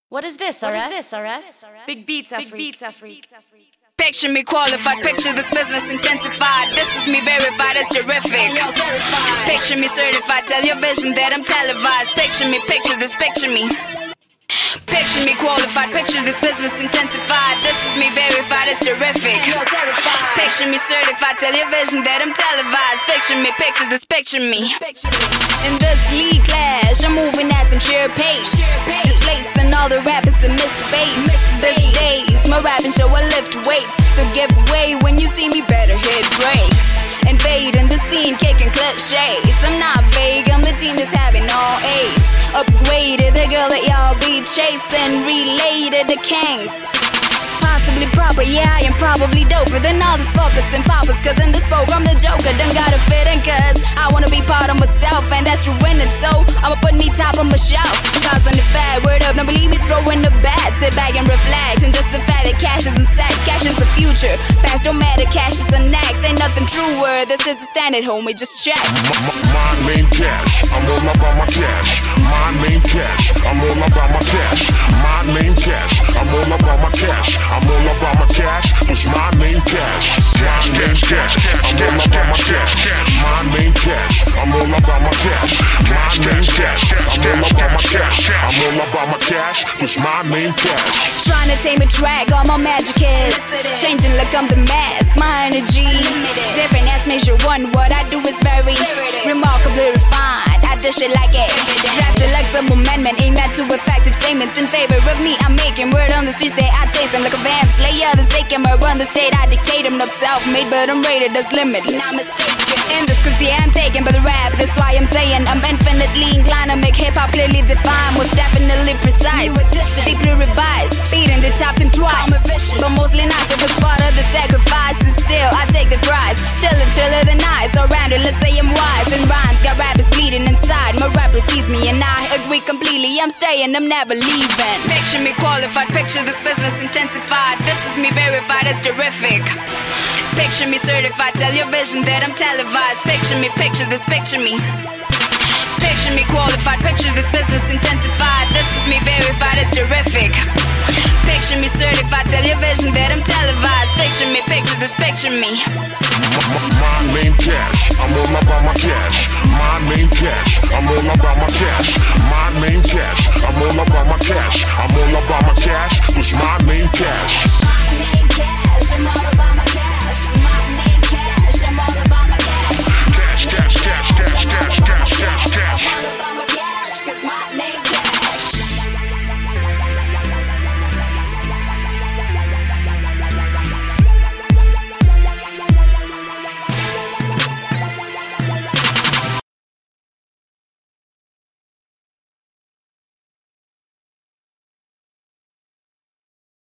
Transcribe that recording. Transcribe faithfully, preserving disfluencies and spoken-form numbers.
What is this, R S? What is this, R S? Big beats, Big beats, Afrique. Picture me qualified, picture this business intensified. This is me verified, it's terrific. Picture me certified, tell your vision that I'm televised. Picture me, picture this, picture me. Picture me qualified, picture this business intensified. This is me verified, it's terrific. Picture me certified, tell your vision that I'm televised. Picture me, picture this, picture me. In this league clash, I'm moving at some sheer pace. This lace and all the rappers are Mister Bass. These days, my rapping show I lift weights. So give way when you see me, better hit brakes. Invading the scene, kicking cliches. I'm not vague, I'm the team that's having all A's. Upgraded, the girl that y'all be chasing. Related to kings. Possibly proper, yeah, I am probably doper than all these puppets and poppers. Cause in this folk, I'm the joker, done gotta fit in. Cause I wanna be part of myself, and that's true in it. So I'ma put me top of my shelf. Cause on the fad, word up, don't believe me, throw in the bad. Sit back and reflect, and just the fact that cash is inside. Cash is the future, past don't matter, cash is the next. Ain't nothing truer, this is the standard, homie, just check. My main cash, I'm all about my cash. My main cash, I'm all about my cash. My main cash, I'm all about my cash. I'm all about my cash, it's my main cash. My main cash, I'm all about my cash. My main cash, I'm all about my cash. My main cash, I'm all about my cash. I'm all about my cash, it's my main cash. Trying to tame a track, all my magic is changing like I'm the mask. My energy, different as measure one. What I do is very remarkably refined. I dish it like it, drafted like some amendment, aimed at two effective statements in favor of me. I'm making word on the streets that I chase them like a vamp slayer. The stake him, I run the state, I dictate him. Not self-made, but I'm rated as limitless. Not mistaken in this, cause yeah, I'm taken by the rap. That's why I'm saying I'm infinitely inclined to make hip-hop clearly defined. Was definitely precise, deeply revised, beating the top team twice, but mostly not. It was part of the sacrifice, and still I take the prize. Chillin', chiller the night, around it, let's say I'm wise. And rhymes got rappers bleeding inside. My rap precedes me, and I agree completely. I'm staying, I'm never leaving. Picture me qualified, picture this business intensified. This is me verified, it's terrific. Picture me certified, tell your vision that I'm televised. Picture me, picture this, picture me. Picture me qualified, picture this business intensified. This is me verified, it's terrific. Picture me certified, tell your vision that I'm televised. Picture me, picture this, picture me. My main cash, I'm all about my cash. My main cash, I'm all about my cash. My main cash, I'm all about my cash.